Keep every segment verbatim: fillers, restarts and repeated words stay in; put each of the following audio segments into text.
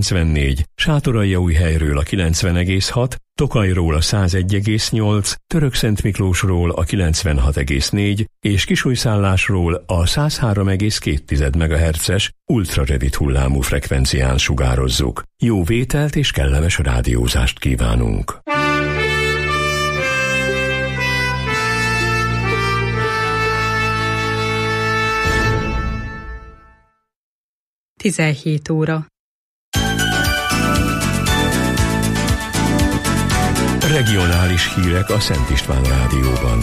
kilencvennégy, Sátoraljaújhelyről a kilencven egész hat, Tokajról a száz egy egész nyolc, Törökszentmiklósról a kilencvenhat egész négy és Kisújszállásról a száz három egész két megahertzes ultraredit hullámú frekvencián sugározzuk. Jó vételt és kellemes rádiózást kívánunk! tizenhét óra. Regionális hírek a Szent István Rádióban.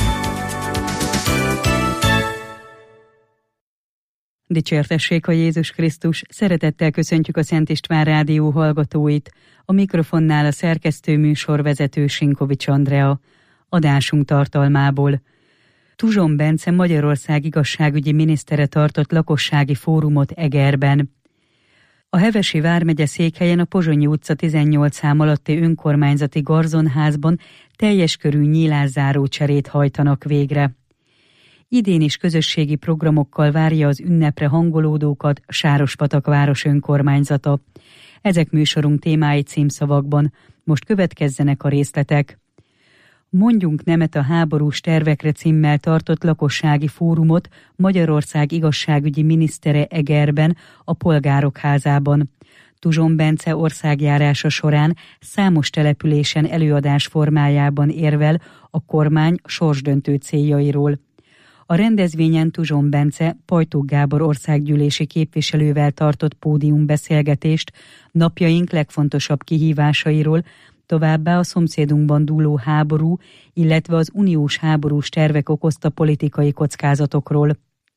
Dicsértessék a Jézus Krisztus, szeretettel köszöntjük a Szent István Rádió hallgatóit. A mikrofonnál a szerkesztő műsorvezető Sinkovics Andrea. Adásunk tartalmából. Tuzson Bence Magyarország igazságügyi minisztere tartott lakossági fórumot Egerben. A Hevesi vármegye székhelyen a Pozsonyi utca tizennyolc szám alatti önkormányzati garzonházban teljes körű nyílászáró cserét hajtanak végre. Idén is közösségi programokkal várja az ünnepre hangolódókat Sárospatak város önkormányzata. Ezek műsorunk témái címszavakban. Most következzenek a részletek. Mondjunk nemet a háborús tervekre címmel tartott lakossági fórumot Magyarország igazságügyi minisztere Egerben, a Polgárok házában. Tuzson Bence országjárása során számos településen előadás formájában érvel a kormány sorsdöntő céljairól. A rendezvényen Tuzson Bence Pajtók Gábor országgyűlési képviselővel tartott pódiumbeszélgetést napjaink legfontosabb kihívásairól, továbbá a szomszédunkban dúló háború, illetve az uniós háborús tervek okozta politikai kockázatokról.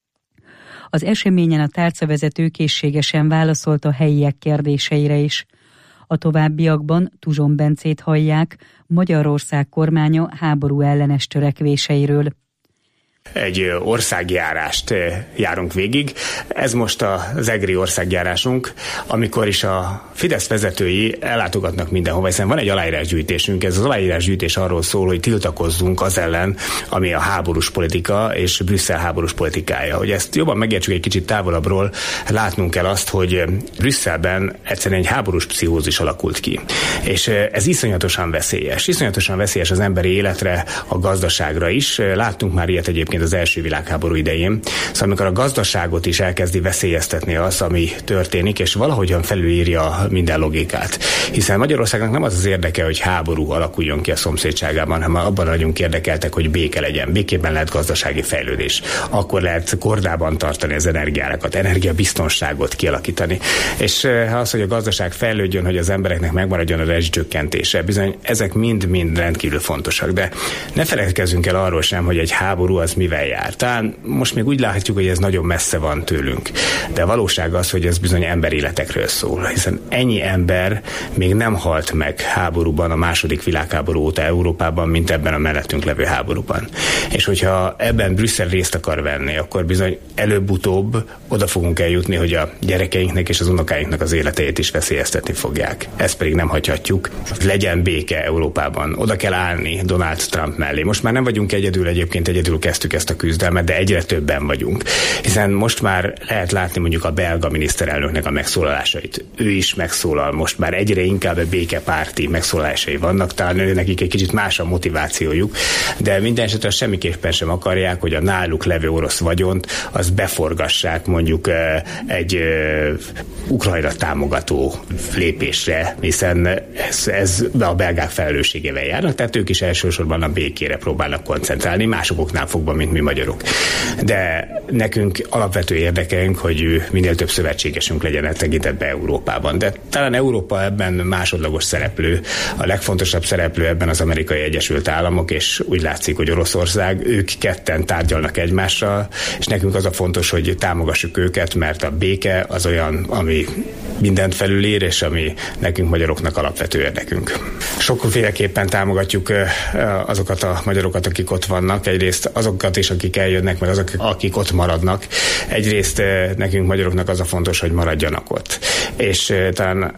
Az eseményen a tárcavezető készségesen válaszolt a helyiek kérdéseire is. A továbbiakban Tuzson Bencét hallják Magyarország kormánya háború ellenes törekvéseiről. Egy országjárást járunk végig. Ez most az egri országjárásunk, amikor is a Fidesz vezetői ellátogatnak mindenhova, hiszen van egy aláírásgyűjtésünk. Ez az aláírásgyűjtés arról szól, hogy tiltakozzunk az ellen, ami a háborús politika és Brüsszel háborús politikája. Hogy ezt jobban megértsük egy kicsit távolabbról, látnunk kell azt, hogy Brüsszelben egyszerűen egy háborús pszichózis alakult ki. És ez iszonyatosan veszélyes. Iszonyatosan veszélyes az emberi életre, a gazdaságra is. Láttunk már ilyet egyébként az első világháború idején. Szóval amikor a gazdaságot is elkezdi veszélyeztetni az, ami történik, és valahogyan felülírja minden logikát. Hiszen Magyarországnak nem az az érdeke, hogy háború alakuljon ki a szomszédságában, hanem abban vagyunk érdekeltek, hogy béke legyen. Békében lehet gazdasági fejlődés. Akkor lehet kordában tartani az energiárakat, energiabiztonságot kialakítani. És az, hogy a gazdaság fejlődjön, hogy az embereknek megmaradjon a rezsicsökkentése, bizony ezek mind-mind rendkívül fontosak. De ne feledkezzünk el arról sem, hogy egy háború az mivel jár. Talán most még úgy látjuk, hogy ez nagyon messze van tőlünk. De a valóság az, hogy ez bizony emberéletekről szól. Hiszen ennyi ember még nem halt meg háborúban, a második világháború óta Európában, mint ebben a mellettünk levő háborúban. És hogyha ebben Brüsszel részt akar venni, akkor bizony előbb-utóbb oda fogunk eljutni, hogy a gyerekeinknek és az unokáinknak az életeit is veszélyeztetni fogják. Ezt pedig nem hagyhatjuk. Legyen béke Európában. Oda kell állni Donald Trump mellé. Most már nem vagyunk egyedül, egyébként egyedül kezdtük ezt a küzdelmet, de egyre többen vagyunk. Hiszen most már lehet látni mondjuk a belga miniszterelnöknek a megszólalásait. Ő is megszólal, most már egyre inkább a békepárti megszólalásai vannak, talán ő nekik egy kicsit más a motivációjuk, de minden esetre semmiképpen sem akarják, hogy a náluk levő orosz vagyont az beforgassák mondjuk egy Ukrajna támogató lépésre, hiszen ez, ez a belgák felelősségével járnak, tehát ők is elsősorban a békére próbálnak koncentrálni, másoknál fogva, mint mi magyarok. De nekünk alapvető érdekeink, hogy minél több szövetségesünk legyen e tekintetben Európában. De talán Európa ebben másodlagos szereplő. A legfontosabb szereplő ebben az Amerikai Egyesült Államok, és úgy látszik, hogy Oroszország, ők ketten tárgyalnak egymással, és nekünk az a fontos, hogy támogassuk őket, mert a béke az olyan, ami mindent felülír, és ami nekünk magyaroknak alapvető érdekünk. Sokféleképpen támogatjuk azokat a magyarokat, akik ott vannak. Egyrészt azokat is, akik eljönnek, meg azok, akik ott maradnak. Egyrészt nekünk magyaroknak az a fontos, hogy maradjanak ott. És talán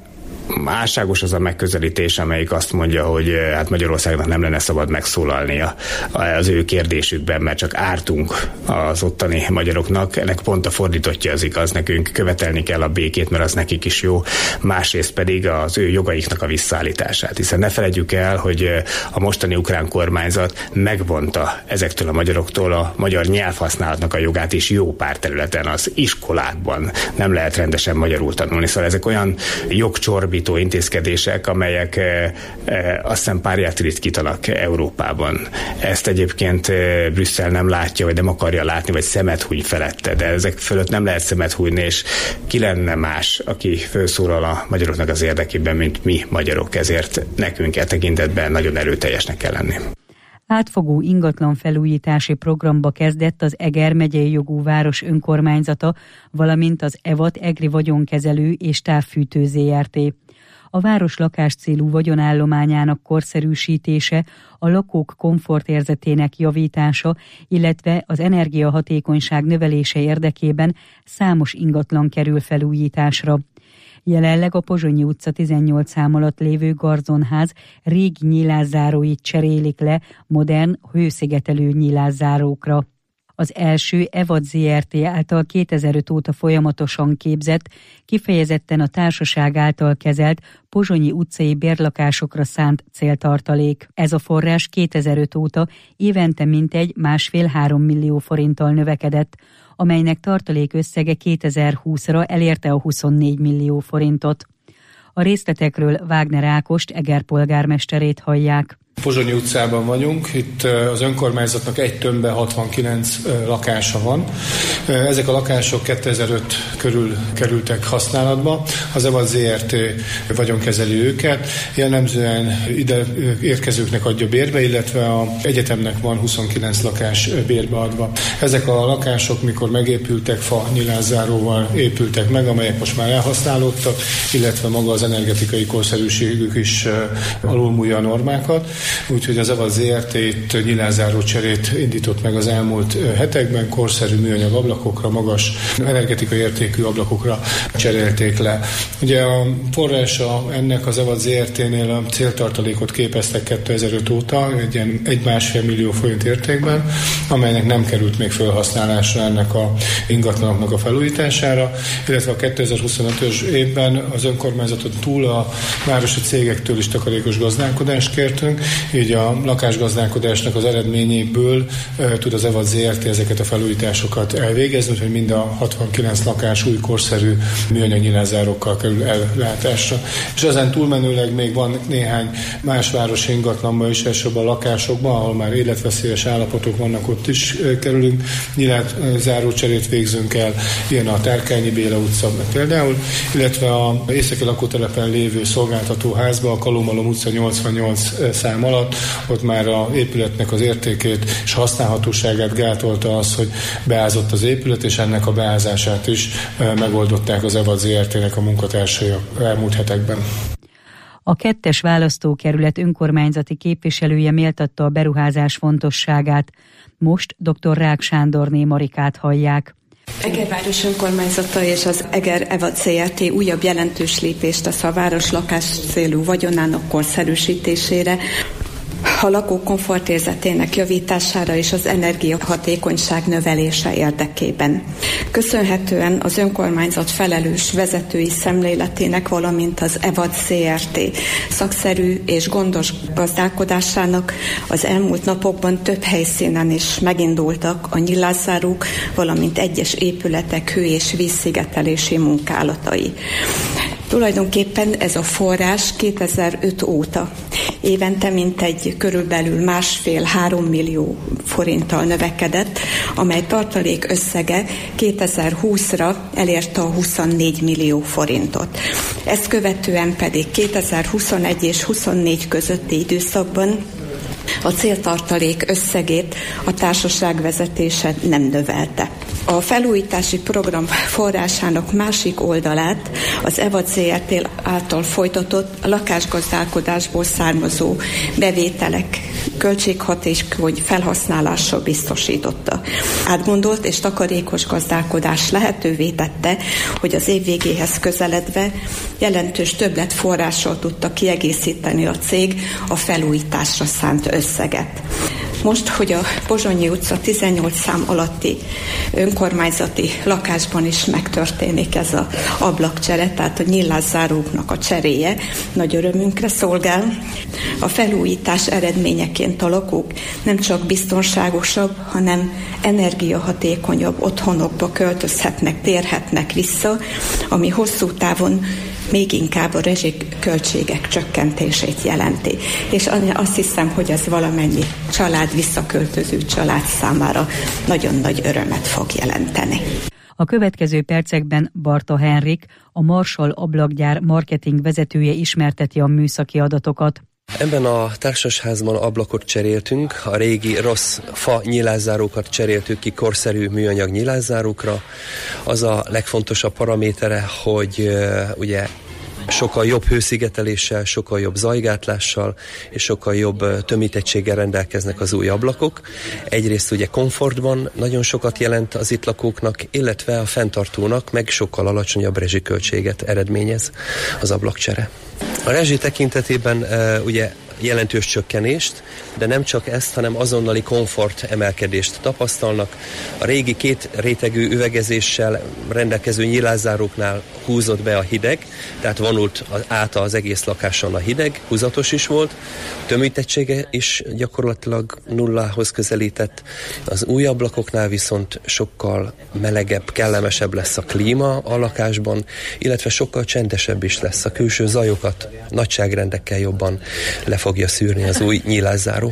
álságos az a megközelítés, amelyik azt mondja, hogy hát Magyarországnak nem lenne szabad megszólalnia az ő kérdésükben, mert csak ártunk az ottani magyaroknak. Ennek pont a fordítottja az igaz, nekünk követelni kell a békét, mert az nekik is jó, másrészt pedig az ő jogaiknak a visszaállítását. Hiszen ne feledjük el, hogy a mostani ukrán kormányzat megvonta ezektől a magyaroktól a magyar nyelvhasználatnak a jogát is jó pár területen, az iskolákban nem lehet rendesen magyarul tanulni. Szóval ezek olyan jogcsorbító intézkedések, amelyek e, e, azt hiszem párját ritkítanak Európában. Ezt egyébként e, Brüsszel nem látja, vagy nem akarja látni, vagy szemet húny felette, de ezek fölött nem lehet szemet hújni, és ki lenne más, aki felszólal a magyaroknak az érdekében, mint mi magyarok, ezért nekünk e tekintetben nagyon erőteljesnek kell lenni. Átfogó ingatlan felújítási programba kezdett az Eger megyei jogú város önkormányzata, valamint az EVAT Egri Vagyonkezelő és Távfűtő zé er té. A város lakáscélú vagyonállományának korszerűsítése, a lakók komfortérzetének javítása, illetve az energiahatékonyság növelése érdekében számos ingatlan kerül felújításra. Jelenleg a Pozsonyi utca tizennyolc szám alatt lévő garzonház régi nyílászáróit cserélik le modern, hőszigetelő nyílászárókra. Az első EVAT zé er té által kétezer-öt óta folyamatosan képzett, kifejezetten a társaság által kezelt pozsonyi utcai bérlakásokra szánt céltartalék. Ez a forrás kétezer-öt óta évente mintegy másfél-három millió forinttal növekedett, amelynek tartalék összege kétezer-húszra elérte a huszonnégy millió forintot. A részletekről Wagner Ákost, Eger polgármesterét hallják. Pozsonyi utcában vagyunk, itt az önkormányzatnak egy tömbben hatvankilenc lakása van. Ezek a lakások kétezer-öt körül kerültek használatba. Az EVAT zé er té vagyonkezeli őket, jellemzően ide érkezőknek adja bérbe, illetve az egyetemnek van huszonkilenc lakás bérbe adva. Ezek a lakások, mikor megépültek, fa nyilászáróval épültek meg, amelyek most már elhasználódtak, illetve maga az energetikai korszerűségük is alulmúlja a normákat. Úgyhogy az EVAT zé er té itt nyílászáró cserét indított meg az elmúlt hetekben, korszerű műanyag ablakokra, magas energetikai értékű ablakokra cserélték le. Ugye a forrása ennek az EVAT zé er té-nél a céltartalékot képeztek kétezer-öt óta, egy ilyen egy-másfél millió forint értékben, amelynek nem került még felhasználásra ennek a ingatlanoknak a felújítására, illetve a kétezer-huszonötös évben az önkormányzaton túl a városi cégektől is takarékos gazdálkodást kértünk, így a lakásgazdálkodásnak az eredményéből e, tud az EVAT zé er té ezeket a felújításokat elvégezni, úgyhogy mind a hatvankilenc lakás új korszerű műanyag nyilászárókkal kerül ellátásra. És ezen túlmenőleg még van néhány más városi ingatlanban is, elsősorban a lakásokban, ahol már életveszélyes állapotok vannak, ott is e, kerülünk nyilázáró cserét végzünk el, ilyen a Tárkányi Béla utca például, illetve a északi lakótelepen lévő szolgáltatóházban, a Kalómalom utca nyolcvannyolc szám alatt, ott már az épületnek az értékét és használhatóságát gátolta az, hogy beázott az épület, és ennek a beázását is megoldották az EVAT zé er té-nek a munkatársai elmúlt hetekben. A kettes választókerület önkormányzati képviselője méltatta a beruházás fontosságát. Most dr. Rák Sándorné Marikát hallják. Eger város önkormányzata és az Eger EVAT zé er té újabb jelentős lépést tesz a város lakáscélú vagyonának korszerűsítésére, a lakók komfortérzetének javítására és az energiahatékonyság növelése érdekében. Köszönhetően az önkormányzat felelős vezetői szemléletének, valamint az EVAT zé er té szakszerű és gondos gazdálkodásának az elmúlt napokban több helyszínen is megindultak a nyilászárók, valamint egyes épületek hő- és vízszigetelési munkálatai. Tulajdonképpen ez a forrás kétezer-öt óta évente mintegy körülbelül másfél-három millió forinttal növekedett, amely tartalék összege kétezer-húszra elérte a huszonnégy millió forintot. Ezt követően pedig kétezer-huszonegy és huszonnégy közötti időszakban a céltartalék összegét a társaság vezetése nem növelte. A felújítási program forrásának másik oldalát az EVAT zé er té által folytatott lakásgazdálkodásból származó bevételek költséghatékony felhasználással biztosította. Átgondolt és takarékos gazdálkodás lehetővé tette, hogy az év végéhez közeledve jelentős többletforrással tudta kiegészíteni a cég a felújításra szánt összeget. Most, hogy a Pozsonyi utca tizennyolc szám alatti önkormányzati lakásban is megtörténik ez az ablakcsere, tehát a nyílászáróknak a cseréje, nagy örömünkre szolgál. A felújítás eredményeként a lakók nem csak biztonságosabb, hanem energiahatékonyabb otthonokba költözhetnek, térhetnek vissza, ami hosszú távon még inkább a rezsiköltségek csökkentését jelenti. És azt hiszem, hogy ez valamennyi család, visszaköltöző család számára nagyon nagy örömet fog jelenteni. A következő percekben Barta Henrik, a Marshall ablakgyár marketing vezetője ismerteti a műszaki adatokat. Ebben a társasházban ablakot cseréltünk, a régi rossz fa nyílászárókat cseréltük ki korszerű műanyag nyílászárókra. Az a legfontosabb paramétere, hogy uh, ugye sokkal jobb hőszigeteléssel, sokkal jobb zajgátlással és sokkal jobb tömítettséggel rendelkeznek az új ablakok. Egyrészt ugye komfortban nagyon sokat jelent az itt lakóknak, illetve a fenntartónak meg sokkal alacsonyabb rezsiköltséget eredményez az ablakcsere. A rezsi tekintetében uh, ugye jelentős csökkenést, de nem csak ezt, hanem azonnali komfort emelkedést tapasztalnak. A régi két rétegű üvegezéssel rendelkező nyílászáróknál húzott be a hideg, tehát vonult át az egész lakáson a hideg, húzatos is volt, tömítettsége is gyakorlatilag nullához közelített. Az új ablakoknál viszont sokkal melegebb, kellemesebb lesz a klíma a lakásban, illetve sokkal csendesebb is lesz. A külső zajokat nagyságrendekkel jobban le fogja szűrni az új nyílászáró.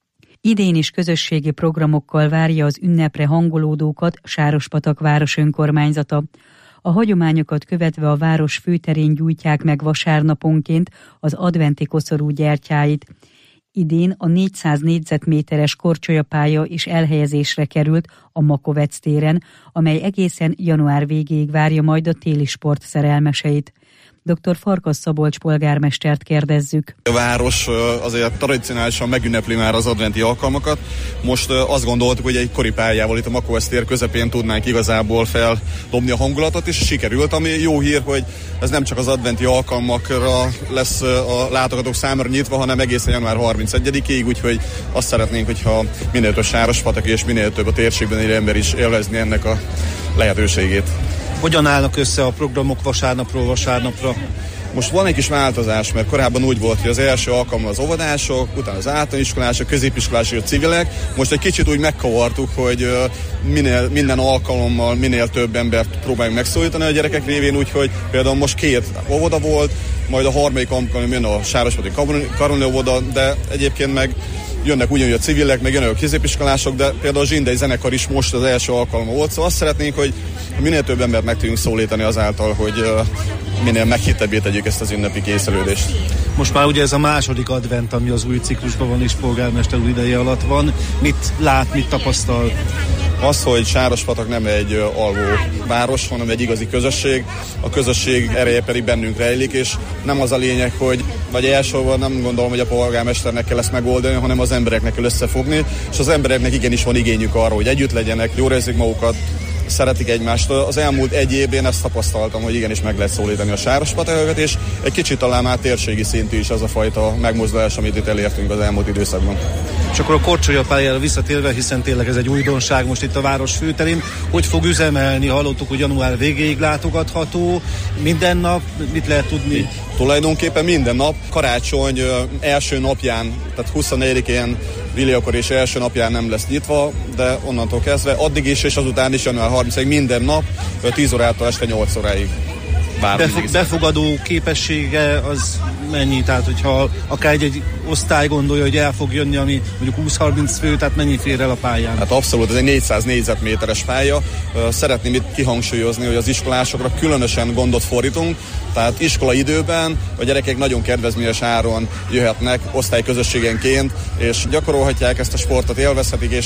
Idén is közösségi programokkal várja az ünnepre hangolódókat Sárospatak város önkormányzata. A hagyományokat követve a város főterén gyújtják meg vasárnaponként az adventi koszorú gyertyáit. Idén a négyszáz négyzetméteres korcsolyapálya is elhelyezésre került a Makovec téren, amely egészen január végéig várja majd a téli sport szerelmeseit. dr. Farkas Szabolcs polgármestert kérdezzük. A város azért tradicionálisan megünnepli már az adventi alkalmakat. Most azt gondoltuk, hogy egy kori pályával itt a Makovec tér közepén tudnánk igazából feldobni a hangulatot, és sikerült, ami jó hír, hogy ez nem csak az adventi alkalmakra lesz a látogatók számára nyitva, hanem egészen január harmincegyedikéig, úgyhogy azt szeretnénk, hogyha minél több Sárospatak és minél több a térségben élő ember is élvezni ennek a lehetőségét. Hogyan állnak össze a programok vasárnapról vasárnapra? Most van egy kis változás, mert korábban úgy volt, hogy az első alkalommal az óvodások, utána az általánosiskolások, középiskolások, a civilek. Most egy kicsit úgy megkavartuk, hogy minél, minden alkalommal minél több embert próbáljunk megszólítani a gyerekek révén, úgyhogy például most két óvoda volt, majd a harmadik alkalommal jön a Sárospati Karoni óvoda, de egyébként meg jönnek ugyanúgy a civilek, meg jönnek a középiskolások, de például a zsindei zenekar is most az első alkalma volt, szóval azt szeretnénk, hogy minél több embert meg tudjunk szólítani azáltal, hogy minél meghittebbé tegyük ezt az ünnepi készülődést. Most már ugye ez a második advent, ami az új ciklusban van és polgármester úr ideje alatt van. Mit lát, mit tapasztal? Az, hogy Sárospatak nem egy alvó város, hanem egy igazi közösség. A közösség ereje pedig bennünk rejlik, és nem az a lényeg, hogy vagy elsősorban nem gondolom, hogy a polgármesternek kell ezt megoldani, hanem az embereknek kell összefogni, és az embereknek igenis van igényük arra, hogy együtt legyenek, jól érzik magukat, szeretik egymást. Az elmúlt egy évben ezt tapasztaltam, hogy igenis meg lehet szólítani a Sárospatakokat, és egy kicsit talán már térségi szintű is az a fajta megmozdulás, amit itt elértünk az elmúlt időszakban. És akkor a korcsolyapályára visszatérve, hiszen tényleg ez egy újdonság most itt a város főterén, hogy fog üzemelni? Hallottuk, hogy január végéig látogatható. Minden nap mit lehet tudni? Tulajdonképpen minden nap, karácsony első napján, tehát huszonnegyedikén Villiakor és első napján nem lesz nyitva, de onnantól kezdve addig is és azután is január harmincadikáig minden nap tíz órától este nyolc óráig. Befog, befogadó képessége az mennyi? Tehát, hogyha akár egy, egy osztály gondolja, hogy el fog jönni, ami mondjuk húsz-harminc fő, tehát mennyi fér el a pályán? Hát abszolút, ez egy négyszáz négyzetméteres pálya. Szeretném itt kihangsúlyozni, hogy az iskolásokra különösen gondot fordítunk, tehát iskola időben a gyerekek nagyon kedvezményes áron jöhetnek osztályközösségenként, és gyakorolhatják ezt a sportot, élvezhetik, és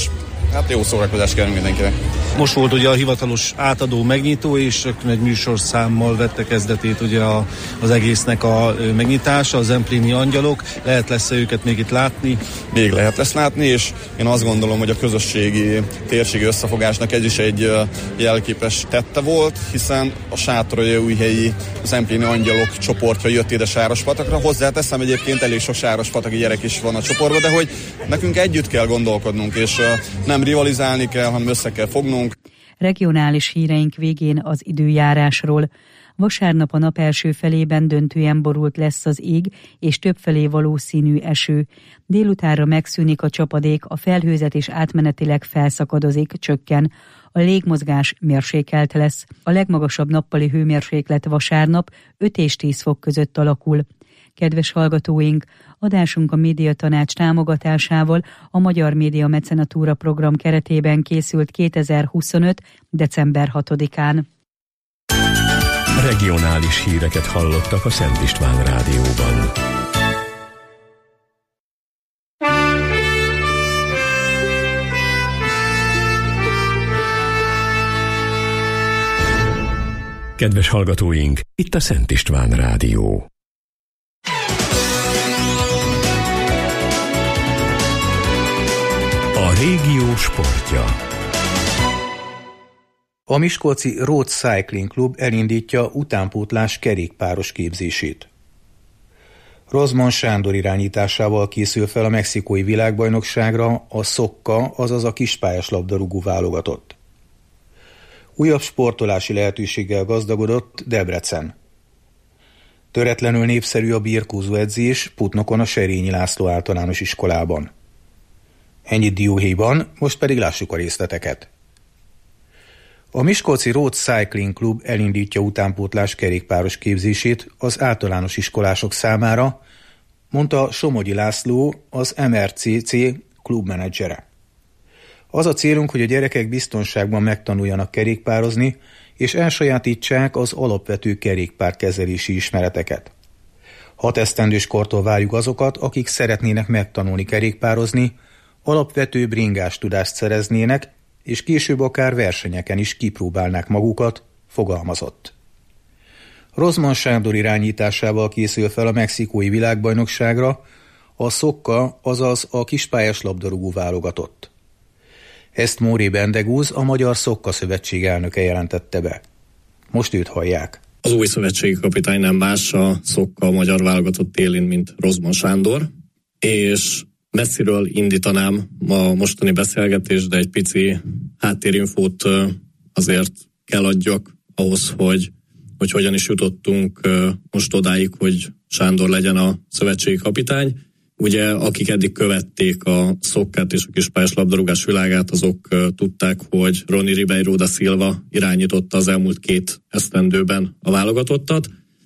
Hát jó szórakozást kérünk mindenkinek. Most volt ugye a hivatalos átadó megnyitó, és egy műsorszámmal vette kezdetét ugye a, az egésznek a megnyitása, az Zemplini Angyalok. Lehet lesz őket még itt látni? Még lehet lesz látni, és én azt gondolom, hogy a közösségi térségi összefogásnak ez is egy jelképes tette volt, hiszen a Sátoraljaújhelyi Zemplini Angyalok csoportja jött ide Sárospatakra. Hozzáteszem, egyébként elég sok sárospataki gyerek is van a csoportban, de hogy nekünk együtt kell gondolkodnunk, és nem rivalizálni kell, hanem össze kell fognunk. Regionális híreink végén az időjárásról. Vasárnap a nap első felében döntően borult lesz az ég, és többfelé valószínű eső. Délutánra megszűnik a csapadék, a felhőzet és átmenetileg felszakadozik, csökken. A légmozgás mérsékelt lesz. A legmagasabb nappali hőmérséklet vasárnap öt és tíz fok között alakul. Kedves hallgatóink, adásunk a Médiatanács támogatásával a Magyar Média Mecenatúra program keretében készült kétezer-huszonöt. december hatodikán. Regionális híreket hallottak a Szent István Rádióban. Kedves hallgatóink, itt a Szent István Rádió. A régió sportja. A miskolci Road Cycling Club elindítja utánpótlás kerékpáros képzését. Rozman Sándor irányításával készül fel a mexikói világbajnokságra a Szokka, azaz a kispályás labdarúgó válogatott. Újabb sportolási lehetőséggel gazdagodott Debrecen. Töretlenül népszerű a birkózó edzés Putnokon a Serényi László általános iskolában. Ennyit dióhéjban, most pedig lássuk a részleteket. A miskolci Road Cycling Club elindítja utánpótlás kerékpáros képzését az általános iskolások számára, mondta Somogyi László, az em er cé cé klubmenedzsere. Az a célunk, hogy a gyerekek biztonságban megtanuljanak kerékpározni, és elsajátítsák az alapvető kerékpárkezelési ismereteket. Hat esztendős kortól várjuk azokat, akik szeretnének megtanulni kerékpározni, alapvető bringás tudást szereznének, és később akár versenyeken is kipróbálnák magukat, fogalmazott. Rozman Sándor irányításával készül fel a mexikói világbajnokságra a Szokka, azaz a kispályás labdarúgó válogatott. Ezt Móri Bendegúz, a Magyar Szokka Szövetség elnöke jelentette be. Most őt hallják. Az új szövetségi kapitány nem más a Szokka a magyar válogatott élén, mint Rozman Sándor, és messziről indítanám a mostani beszélgetést, de egy pici háttérinfót azért kell adjak ahhoz, hogy, hogy hogyan is jutottunk most odáig, hogy Sándor legyen a szövetségi kapitány. Ugye, akik eddig követték a Szokkát és a kispályás labdarúgás világát, azok tudták, hogy Rony Ribeiro da Silva irányította az elmúlt két esztendőben a válogatottat,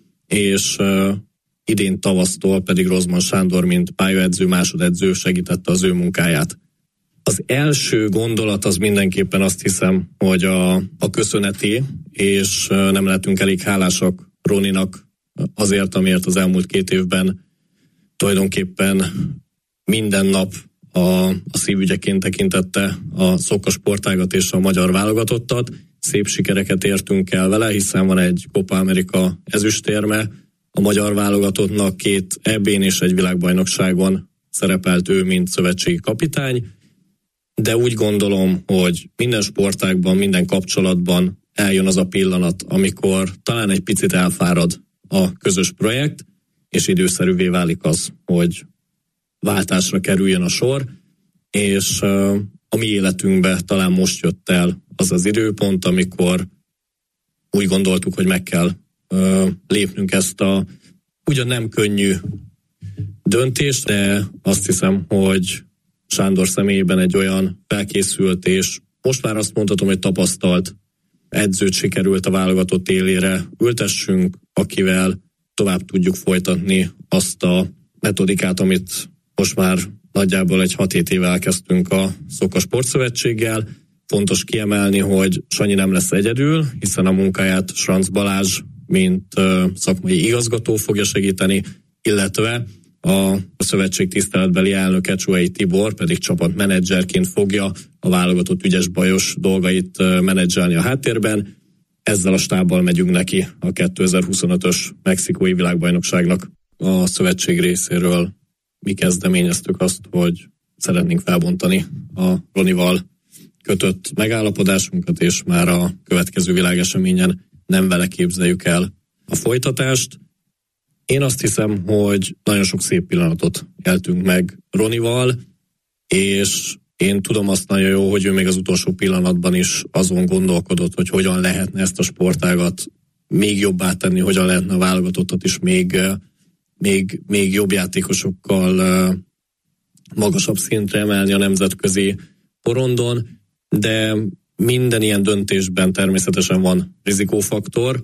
és idén tavasztól pedig Rozman Sándor, mint pályaedző, másodedző segítette az ő munkáját. Az első gondolat az mindenképpen azt hiszem, hogy a, a köszöneti, és nem lehetünk elég hálásak Roninak azért, amiért az elmúlt két évben tulajdonképpen minden nap a, a szívügyeként tekintette a Szokka sportágat és a magyar válogatottat. Szép sikereket értünk el vele, hiszen van egy Copa America ezüstérme, a magyar válogatottnak két é bén és egy világbajnokságon szerepelt ő, mint szövetségi kapitány, de úgy gondolom, hogy minden sportágban, minden kapcsolatban eljön az a pillanat, amikor talán egy picit elfárad a közös projekt, és időszerűvé válik az, hogy váltásra kerüljön a sor, és uh, a mi életünkbe talán most jött el az az időpont, amikor úgy gondoltuk, hogy meg kell uh, lépnünk ezt a ugyan nem könnyű döntést, de azt hiszem, hogy Sándor személyében egy olyan felkészült, és most már azt mondhatom, hogy tapasztalt edzőt sikerült a válogatott élére ültessünk, akivel tovább tudjuk folytatni azt a metodikát, amit most már nagyjából egy hat-hét éve elkezdtünk a Szokka Sportszövetséggel. Fontos kiemelni, hogy Sanyi nem lesz egyedül, hiszen a munkáját Schranz Balázs, mint uh, szakmai igazgató fogja segíteni, illetve a szövetség tiszteletbeli elnöke, Csuhai Tibor pedig csapatmenedzserként fogja a válogatott ügyes bajos dolgait menedzselni a háttérben. Ezzel a stábbal megyünk neki a kétezer-huszonötös mexikói világbajnokságnak. A szövetség részéről mi kezdeményeztük azt, hogy szeretnénk felbontani a Ronival kötött megállapodásunkat, és már a következő világeseményen nem vele képzeljük el a folytatást. Én azt hiszem, hogy nagyon sok szép pillanatot éltünk meg Ronival, és én tudom azt nagyon jó, hogy ő még az utolsó pillanatban is azon gondolkodott, hogy hogyan lehetne ezt a sportágat még jobbá tenni, hogyan lehetne a válogatottat is még, még, még jobb játékosokkal magasabb szintre emelni a nemzetközi porondon, de minden ilyen döntésben természetesen van rizikófaktor,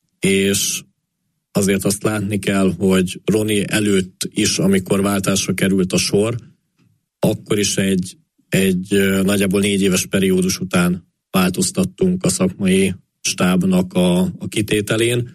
és azért azt látni kell, hogy Roni előtt is, amikor váltásra került a sor, akkor is egy, egy nagyjából négy éves periódus után változtattunk a szakmai stábnak a, a kitételén,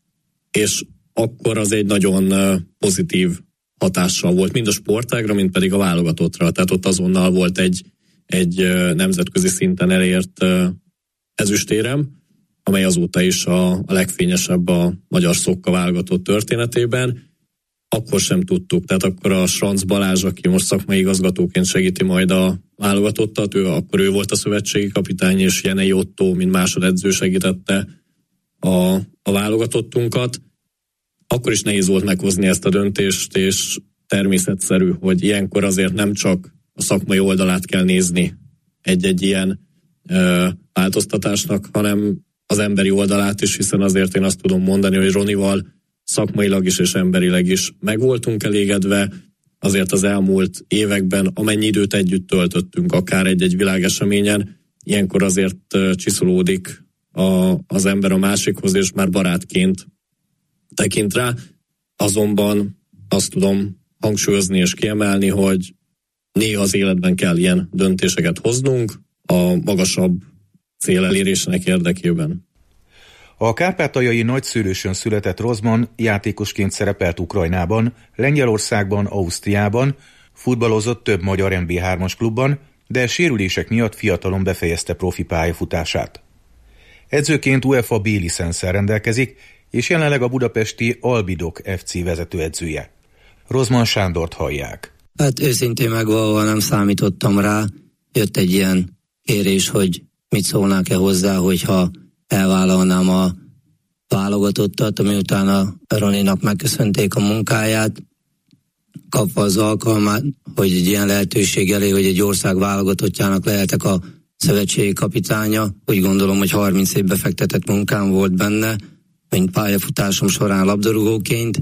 és akkor az egy nagyon pozitív hatással volt, mind a sportágra, mind pedig a válogatottra. Tehát ott azonnal volt egy, egy nemzetközi szinten elért ezüstérem, amely azóta is a, a legfényesebb a magyar szokka válogatott történetében. Akkor sem tudtuk, tehát akkor a Schranz Balázs, aki most szakmai igazgatóként segíti majd a válogatottat, ő, akkor ő volt a szövetségi kapitány, és Jenei Otto, mint másodedző segítette a, a válogatottunkat. Akkor is nehéz volt meghozni ezt a döntést, és természetszerű, hogy ilyenkor azért nem csak a szakmai oldalát kell nézni egy-egy ilyen ö, változtatásnak, hanem az emberi oldalát is, hiszen azért én azt tudom mondani, hogy Ronival szakmailag is és emberileg is meg voltunk elégedve, azért az elmúlt években, amennyi időt együtt töltöttünk, akár egy-egy világeseményen, ilyenkor azért csiszolódik a, az ember a másikhoz, és már barátként tekint rá. Azonban azt tudom hangsúlyozni és kiemelni, hogy néha az életben kell ilyen döntéseket hoznunk a magasabb cél elérésének érdekében. A kárpátaljai nagyszülősön született Rozman játékosként szerepelt Ukrajnában, Lengyelországban, Ausztriában, futballozott több magyar en bé hármas klubban, de sérülések miatt fiatalon befejezte profi pályafutását. Edzőként u e f á B-licenszel rendelkezik, és jelenleg a budapesti Albidok ef cé vezetőedzője. Rozman Sándort hallják. Hát őszintén megvalva nem számítottam rá. Jött egy ilyen kérés, hogy mit szólnák-e hozzá, hogyha elvállalnám a válogatottat, ami utána Roninak megköszönték a munkáját, kapva az alkalmát, hogy egy ilyen lehetőség elé, hogy egy ország válogatottjának lehetek a szövetségi kapitánya. Úgy gondolom, hogy harminc év befektetett munkám volt benne, mint pályafutásom során labdarúgóként.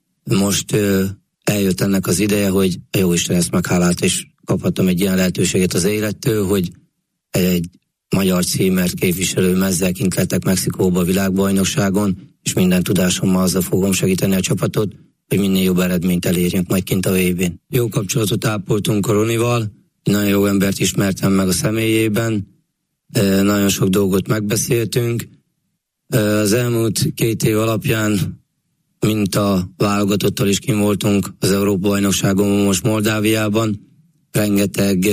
Most ö, eljött ennek az ideje, hogy a jóisten ezt meghálált, és kaphattam egy ilyen lehetőséget az élettől, hogy egy magyar címert képviselő mezzelként lettek Mexikóba a világbajnokságon, és minden tudásommal azzal fogom segíteni a csapatot, hogy minél jobb eredményt elérjünk majd kint a vé bén. Jó kapcsolatot ápoltunk a Ronival, nagyon jó embert ismertem meg a személyében, nagyon sok dolgot megbeszéltünk. Az elmúlt két év alapján, mint a válogatottal is kim voltunk az Európa-bajnokságon most Moldáviában, rengeteg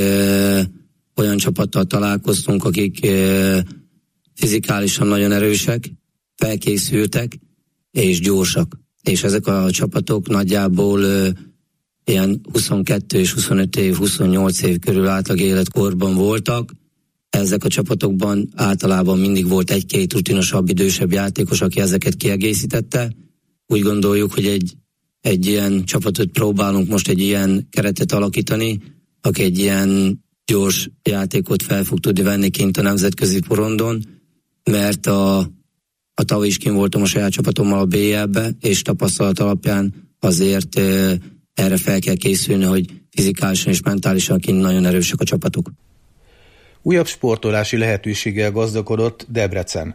olyan csapattal találkoztunk, akik e, fizikálisan nagyon erősek, felkészültek és gyorsak. És ezek a csapatok nagyjából e, ilyen huszonkettő és huszonöt év, huszonnyolc év körül átlag életkorban voltak. Ezek a csapatokban általában mindig volt egy-két rutinosabb, idősebb játékos, aki ezeket kiegészítette. Úgy gondoljuk, hogy egy, egy ilyen csapatot próbálunk most egy ilyen keretet alakítani, aki egy ilyen gyors játékot fel fog tudni venni kint a nemzetközi porondon, mert a, a tavaly is kint voltam a saját csapatommal a bé el-be, és tapasztalat alapján azért e, erre fel kell készülni, hogy fizikálisan és mentálisan kint nagyon erősek a csapatok. Újabb sportolási lehetőséggel gazdagodott Debrecen.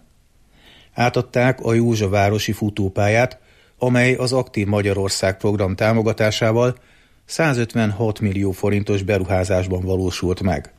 Átadták a Józsavárosi futópályát, amely az Aktív Magyarország program támogatásával százötvenhat millió forintos beruházásban valósult meg.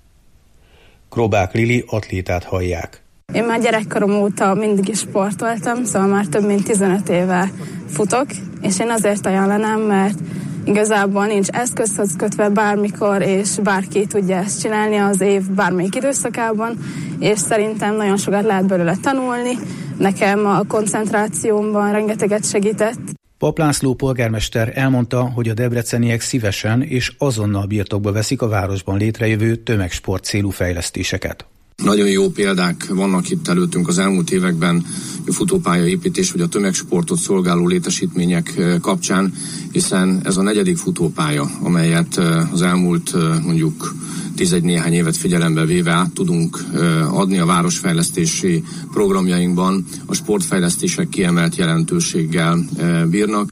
Krobák Lili atlétát hallják. Én már gyerekkorom óta mindig is sportoltam, szóval már több mint tizenöt éve futok, és én azért ajánlanám, mert Igazából nincs eszközhöz kötve, bármikor és bárki tudja ezt csinálni az év bármelyik időszakában, és szerintem nagyon sokat lehet belőle tanulni. Nekem a koncentrációmban rengeteget segített. Pap László polgármester elmondta, hogy a debreceniek szívesen és azonnal birtokba veszik a városban létrejövő tömegsport célú fejlesztéseket. Nagyon jó példák vannak itt előttünk az elmúlt években, a futópályaépítés vagy a tömegsportot szolgáló létesítmények kapcsán, hiszen ez a negyedik futópálya, amelyet az elmúlt mondjuk tizegy néhány évet figyelembe véve át tudunk adni a városfejlesztési programjainkban, a sportfejlesztések kiemelt jelentőséggel bírnak.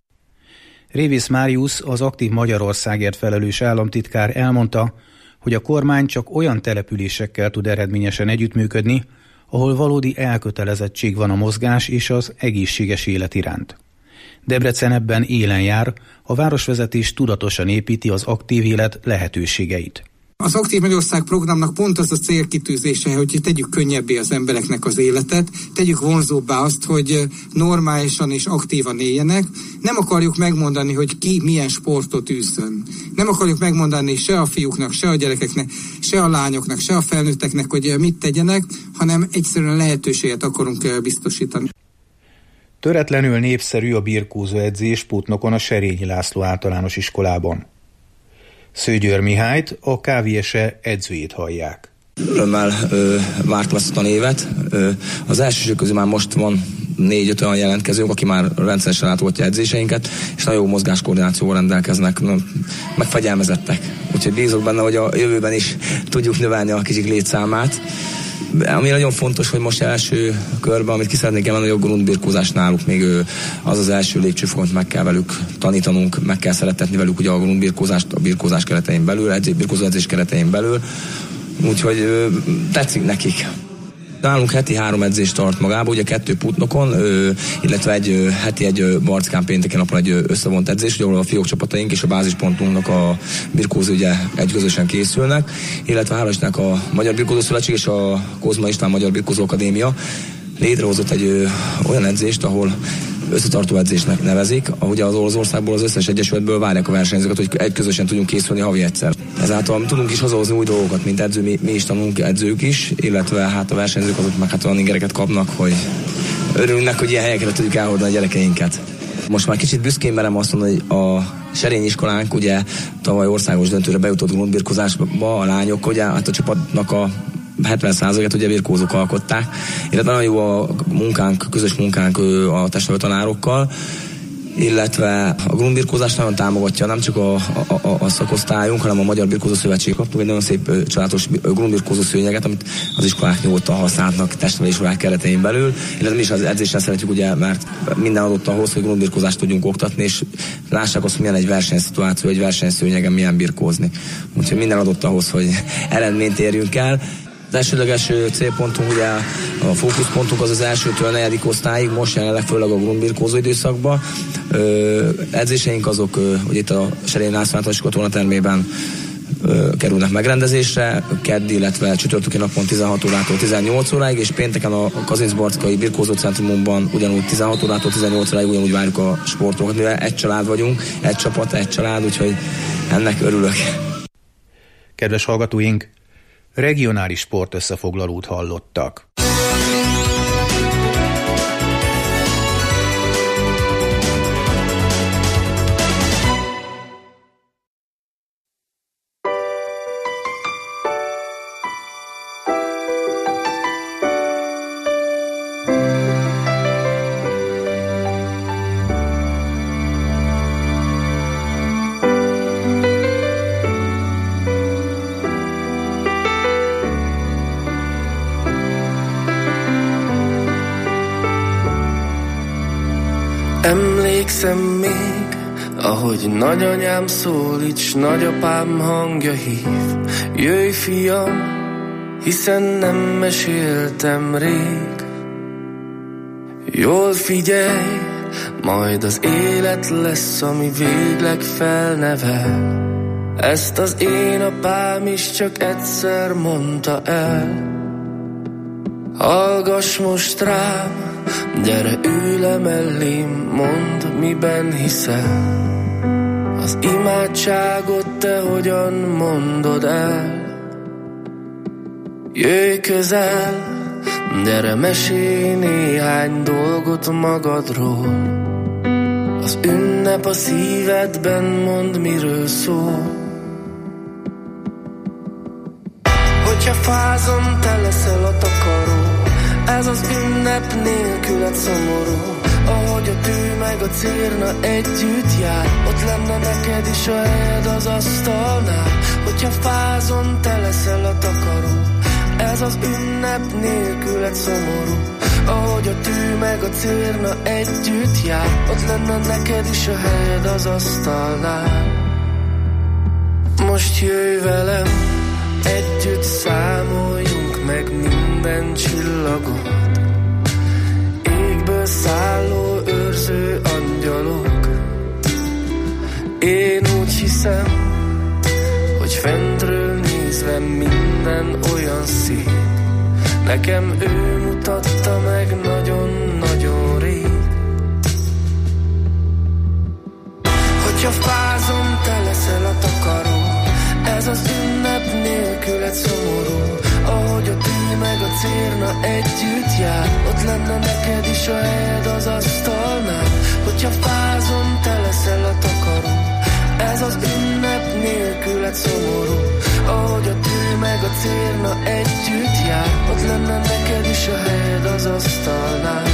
Révész Máriusz, az Aktív Magyarországért felelős államtitkár elmondta, hogy a kormány csak olyan településekkel tud eredményesen együttműködni, ahol valódi elkötelezettség van a mozgás és az egészséges élet iránt. Debrecen ebben élen jár, a városvezetés tudatosan építi az aktív élet lehetőségeit. Az Aktív Magyarország programnak pont az a célkitűzése, hogy tegyük könnyebbé az embereknek az életet, tegyük vonzóbbá azt, hogy normálisan és aktívan éljenek. Nem akarjuk megmondani, hogy ki milyen sportot űzzön. Nem akarjuk megmondani se a fiúknak, se a gyerekeknek, se a lányoknak, se a felnőtteknek, hogy mit tegyenek, hanem egyszerűen lehetőséget akarunk biztosítani. Töretlenül népszerű a birkózó edzés Putnokon a Serényi László általános iskolában. Szőgyőr Mihályt, a ká vé es e edzőjét hallják. Örömmel ö, vártam ezt a tanévet. Ö, az elsősök közül már most van négy-öt olyan jelentkezők, aki már rendszeresen látogatja edzéseinket, és nagyon jó mozgáskoordinációval rendelkeznek, meg fegyelmezettek. Úgyhogy bízok benne, hogy a jövőben is tudjuk növelni a kicsik létszámát. Ami nagyon fontos, hogy most első körben, amit ki szeretnék emelni, hogy a grundbirkózás náluk még az az első lépcsőfokot meg kell velük tanítanunk, meg kell szeretetni velük ugye a grundbirkózást a birkózás keretein belül, edzés, birkózó edzés keretein belül, úgyhogy tetszik nekik. Nálunk heti három edzést tart magába, ugye kettő Putnokon, illetve egy heti egy Barckán pénteken napon egy összevont edzés, ugye ahol a fiók csapataink és a bázispontunknak a birkózó ugye egy közösen készülnek, illetve hála Istennek a Magyar Birkózó Szövetség és a Kozma István Magyar Birkózó Akadémia létrehozott egy ö, olyan edzést, ahol összetartó edzésnek nevezik, ahogy az országból az összes egyesületből várják a versenyzőket, hogy egy közösen tudjunk készülni havi egyszer. Ezáltal mi tudunk is hazahozni új dolgokat, mint edző, mi, mi is tanulunk edzők is, illetve hát a versenyzők azok meg hát olyan ingereket kapnak, hogy örülnek, hogy ilyen helyekre tudjuk elhordani a gyerekeinket. Most már kicsit büszkén merem azt mondani, hogy a Serényi iskolánk ugye tavaly országos döntőre bejutott grundbirkózásba, a lányok, ugye hát a csapatnak a hetven százalékát ugye birkózók alkották, illetve nagyon jó a munkánk, közös munkánk a testnevelő tanárokkal, illetve a grundbirkózást nagyon támogatja nem csak a, a, a, a szakosztályunk, hanem a Magyar Birkózó Szövetség. Kaptunk egy nagyon szép családos grundbirkózó szőnyeget, amit az iskolák nyugodtan használnak testnevelés órák keretein belül, illetve mi is az edzéssel szeretjük, ugye, mert minden adott ahhoz, hogy grundbirkózást tudjunk oktatni, és lássák azt, hogy milyen egy versenyszituáció, egy versenyszőnyegen milyen birkózni. Úgyhogy minden adott ahhoz, hogy eredményt érjünk el. Az elsődleges célpontunk, ugye a fókuszpontunk az az elsőtől a negyedik osztályig, most jelenleg főleg a grundbirkózó időszakban. Ö, edzéseink azok, ö, hogy itt a Serényi László általános iskola tornatermében ö, kerülnek megrendezésre, kedd, illetve csütörtöki napon tizenhat órától tizennyolc óráig, és pénteken a Kazincbarckai Birkózó Centrumban ugyanúgy tizenhat órától tizennyolc óráig ugyanúgy várjuk a sportokat, mivel egy család vagyunk, egy csapat, egy család, úgyhogy ennek örülök. Kedves hallgatóink, regionális sportösszefoglalót hallottak. Emlékszem még, ahogy nagyanyám szólít, s nagyapám hangja hív. Jöjj, fiam, hiszen nem meséltem rég. Jól figyelj, majd az élet lesz, ami végleg felnevel. Ezt az én apám is csak egyszer mondta el. Hallgass most rám, gyere, ülj le mellém, mondd, miben hiszel. Az imádságot te hogyan mondod el? Jöjj közel, gyere mesélj néhány dolgot magadról. Az ünnep a szívedben, mondd miről szól. Hogyha fázom, te leszel a takaró. Ez az ünnep nélküled szomorú. Ahogy a tű meg a cérna együtt jár, ott lenne neked is a helyed az asztalnál. Hogyha fázom, te leszel a takaró. Ez az ünnep nélküled szomorú. Ahogy a tű meg a cérna együtt jár, ott lenne neked is a helyed az asztalnál. Most jöjj velem, együtt számoljunk meg minden csillagot. Égből szálló őrző angyalok. Én úgy hiszem, hogy fentről nézve minden olyan szép. Nekem ő mutatta meg nagyon-nagyon rég. Hogyha fázom, te leszel a takaró. Ez az ünnep nélküled szomorú. Ahogy a tű meg a cérna együtt jár, ott lenne neked is a helyed az asztalnál. Hogyha fázom, te leszel a takaró. Ez az ünnep nélküled szomorú. Ahogy a tű meg a cérna együtt jár, ott lenne neked is a helyed az asztalnál.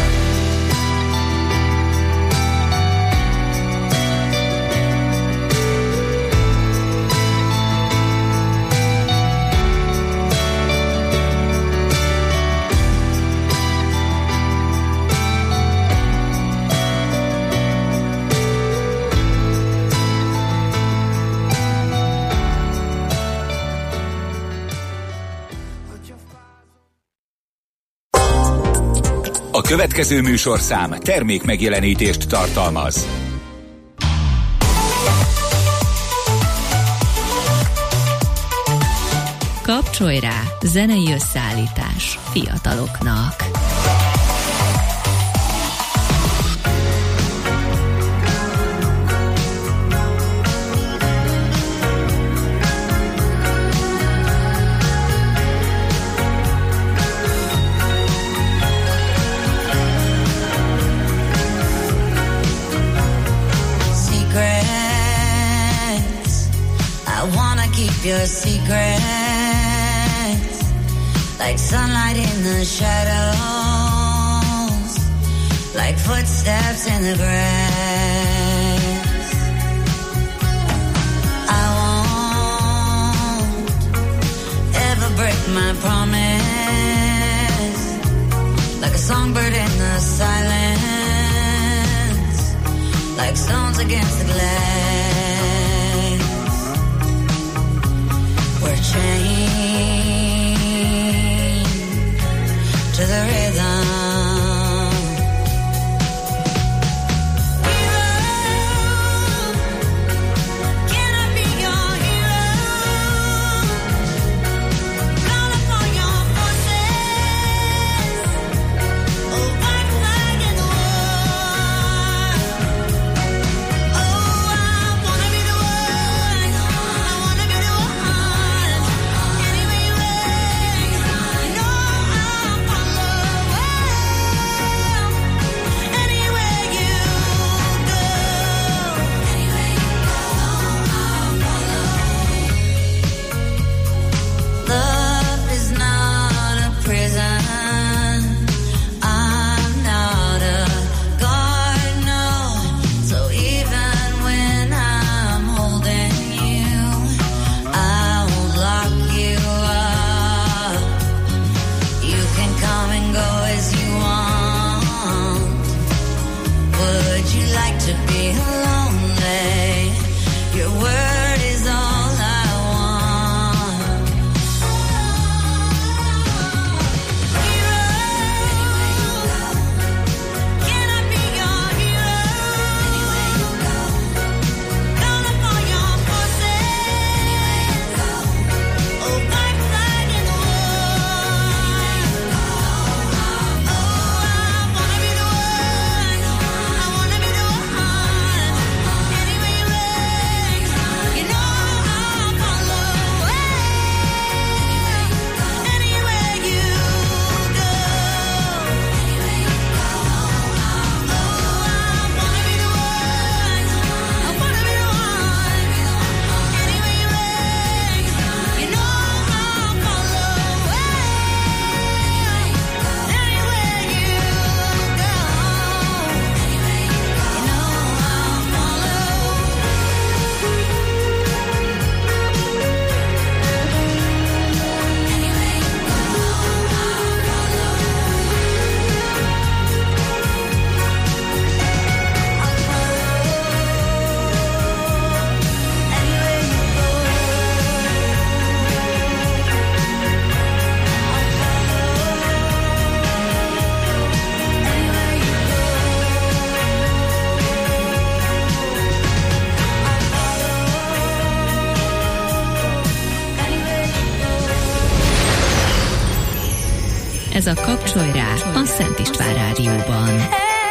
A következő műsorszám termék megjelenítést tartalmaz. Kapcsolj rá, zenei összeállítás fiataloknak. Your secrets, like sunlight in the shadows, like footsteps in the grass. I won't ever break my promise, like a songbird in the silence, like stones against the glass. We're chained to the rhythm. Oh, Ez a Kapcsolj rá a Szent István Rádióban.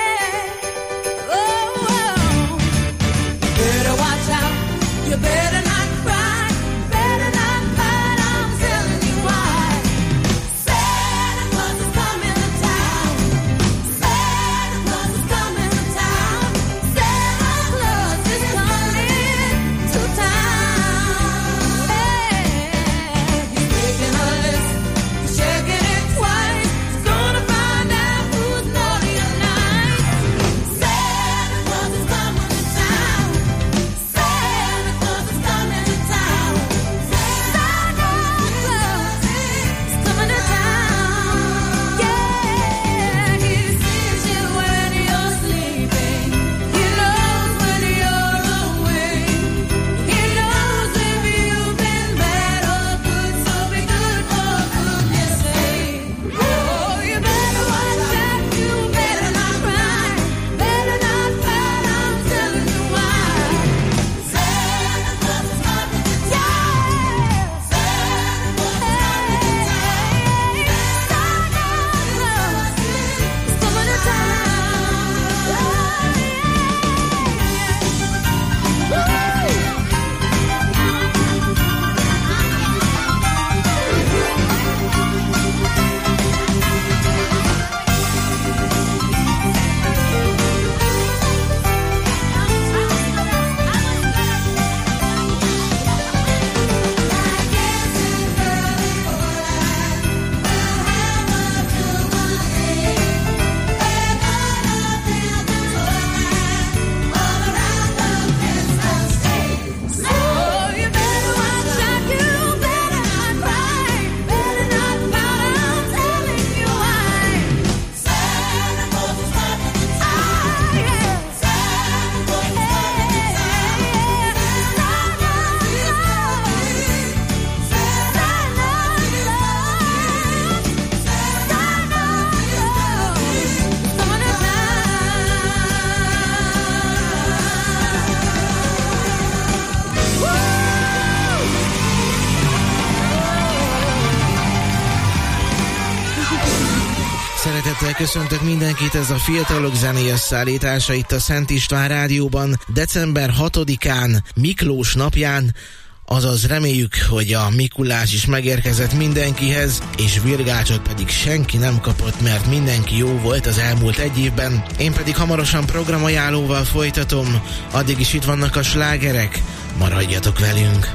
Szeretettel köszöntök mindenkit, ez a Fiatalok zenei összeállítása itt a Szent István Rádióban december hatodikán, Miklós napján, azaz reméljük, hogy a Mikulás is megérkezett mindenkihez, és virgácsot pedig senki nem kapott, mert mindenki jó volt az elmúlt egy évben. Én pedig hamarosan programajánlóval folytatom, addig is itt vannak a slágerek, maradjatok velünk!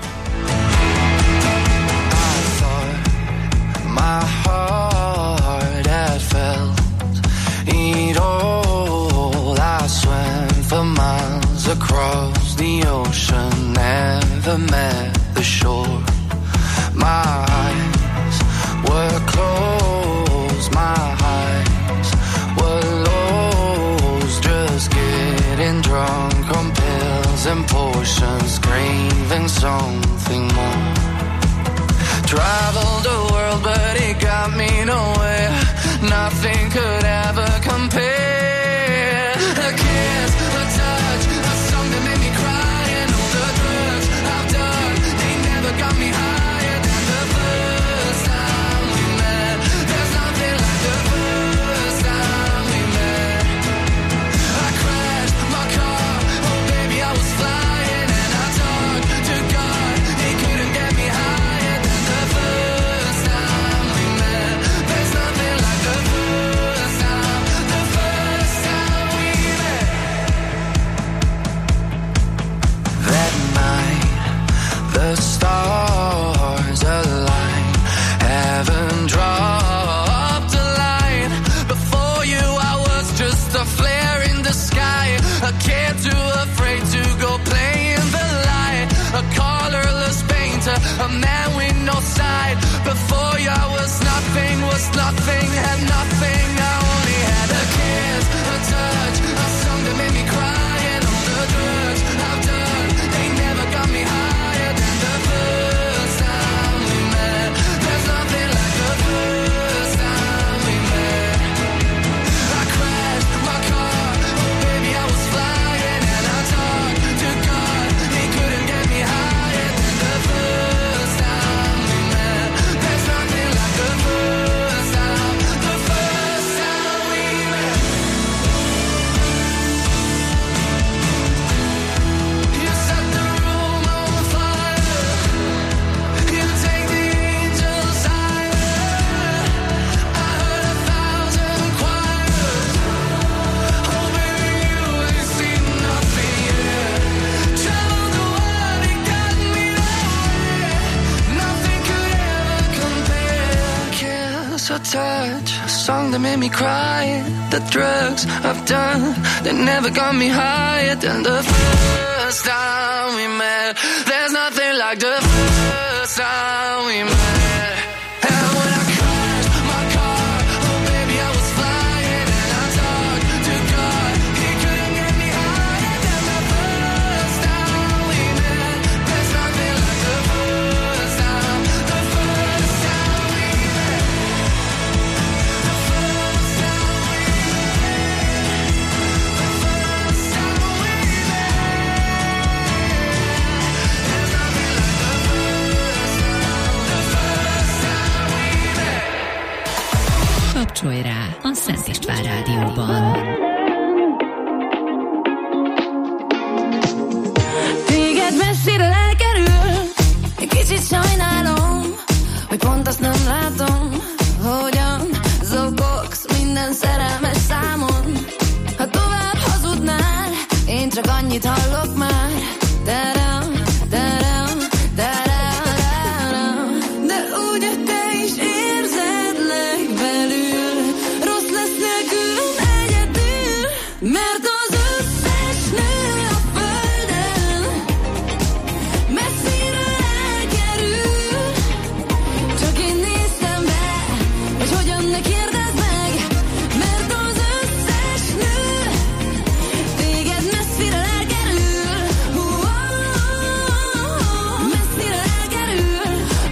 Eat all, I swam for miles across the ocean, never met the shore. My eyes were closed, my eyes were closed, just getting drunk on pills and potions, craving something more. Traveled the world, but it got me nowhere. Nothing could ever compare. A kiss, a touch, a song that made me cry, and all the drugs I've done, they never got me higher than the first time we met. There's nothing like the first time we met. I crashed my car, oh baby I was flying, and I talked to God, he couldn't get me higher than the first that made me cry. The drugs I've done, they never got me higher than the first time we met. There's nothing like the first time we met. And when I crashed my car, oh baby I was flying. And I talked to God, he couldn't get me higher than the first time we met. There's nothing like the first time, the first time we met. The first time we met. The first time we met. Kapcsolj rá a Szent István Rádióban. Téged messzire elkerül, egy kicsit sajnálom, hogy pont azt nem látom, hogyan zokogsz minden szerelmes számon. Ha tovább hazudnál, én csak annyit hallok már. Terem, terem, terem, de úgy, hogy te is érzed legbelül, rossz lesz nélkülünk egyedül, mert az összes nő a földön messzire elkerül. Csak én néztem be, hogy hogyan ne kérdezd meg, mert az összes nő téged messzire elkerül. Messzire elkerül.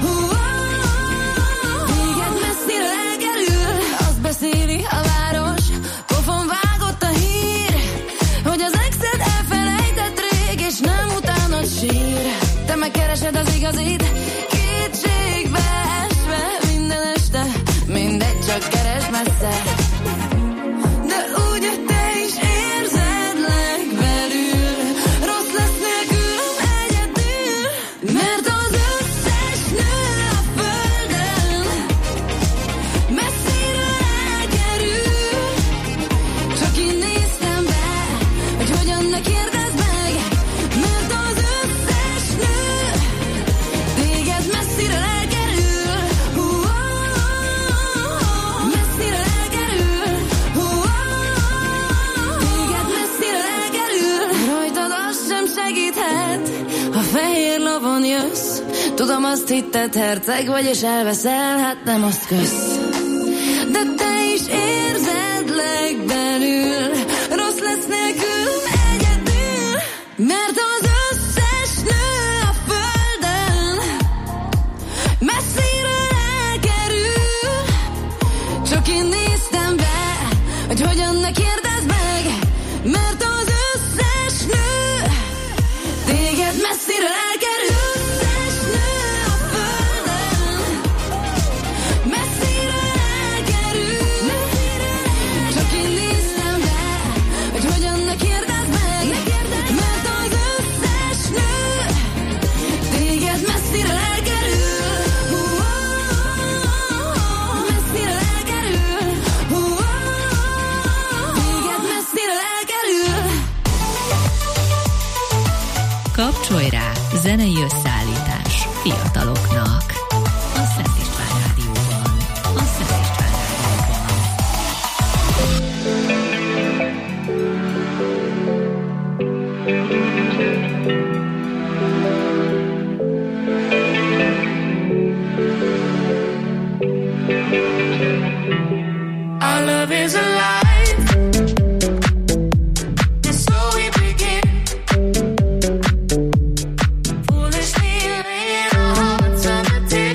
Téged messzire elkerül. Azt beszéli a város, pofon vágott a hír, hogy az exed elfelejtett rég, és nem utánad sír. Te megkeresed az igazit, kétségbe esve minden este, mindegy, csak keresd messze. De úgy, hogy te is érzed legbelül, rossz lesz nélkülünk egyedül, mert az összes nő a földön messzire elkerül. Csak én néztem be, hogy hogyan ne kérdezd meg, mert az összes nő téged messzire elkerül. Messzire elkerül. Téged messzire elkerül. Rajtad az sem segíthet, ha fehér lovon jössz. Tudom, azt hitted, herceg vagy, és elveszel, hát nem azt kösz. De te is érzed legbelül, rossz lesz nélkülünk egyedül, mert az összes nő a földön messzire elkerül. Csak én néztem be, hogy hogyan ne kérdezd meg, mert az összes nő téged messzire elkerül. Összes nő a földön messzire elkerül. Csak én néztem be, hogy hogyan ne kérdezd meg, mert az összes nő téged messzire elkerül. Messzire elkerül. Téged messzire elkerül. Kapcsolj rá, zenei összeállítás fiataloknak. A Szent István Rádióban. A Szent István Rádióban. Our love is alive. And so we begin. Foolishly laying our hearts on the table.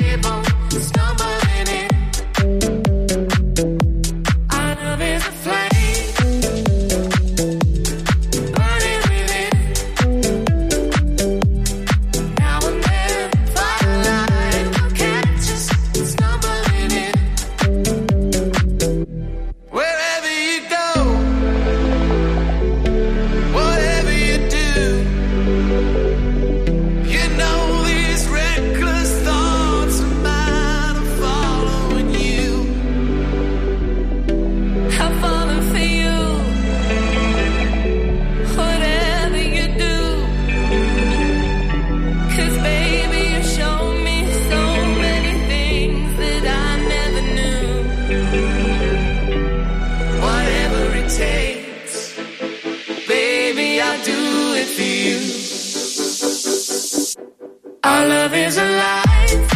is alive.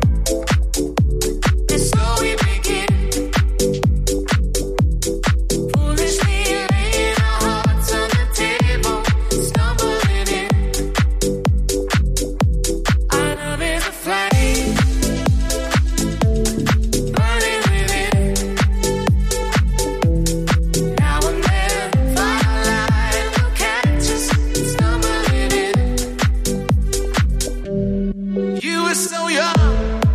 And so we begin. Foolishly laying our hearts on the table, stumbling in. Our love is a flame, burning within. Now and then, firelight will catch us stumbling in. You were so young,